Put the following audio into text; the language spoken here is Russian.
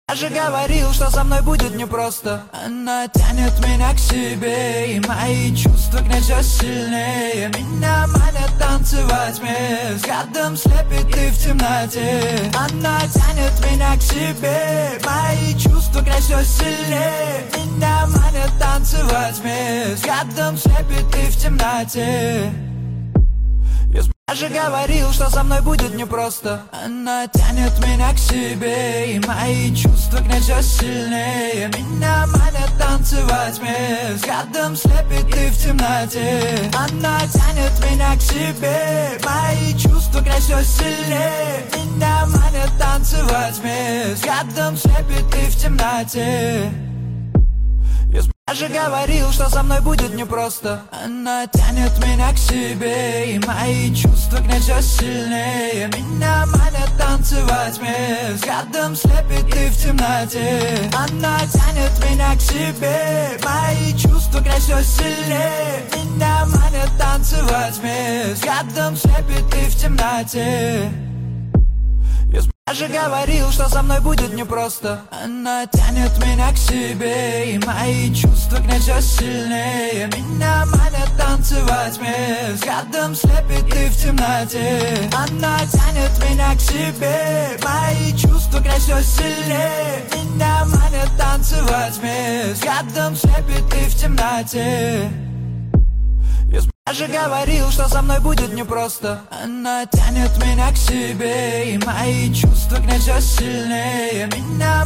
Я же говорил, что со мной будет непросто. Она тянет меня к себе, и мои чувства к ней все сильнее. Меня манят танцевать мне, взглядом слепит и в темноте. Она тянет меня к себе, мои чувства к ней все сильнее. Меня манят танцевать мне, взглядом слепит и в темноте. Я же говорил, что со мной будет непросто. Она тянет меня к себе, и мои чувства к ней все сильнее. Меня манят танцевать мне, взглядом слепит и в темноте. Она тянет меня к себе, мои чувства к ней все сильнее. Меня манят танцевать мне, взглядом слепит и в темноте. Я же говорил, что со мной будет непросто. Она тянет меня к себе, и мои чувства к ней все сильнее. Меня манят танцевать мне, взглядом слепит и в темноте. Она тянет меня к себе, мои чувства к ней все сильнее. Меня манят танцевать мне, взглядом слепит и в темноте. Я же говорил, что со мной будет непросто. Она тянет меня к себе, и мои чувства к ней все сильнее. Меня манят танцевать мне, взглядом слепит и в темноте. Она тянет меня к себе, мои чувства к ней все сильнее. Меня манят танцевать мне, взглядом слепит и в темноте. Я же говорил, что со мной будет непросто. Она тянет меня к себе, и мои чувства к ней все сильнее. Меня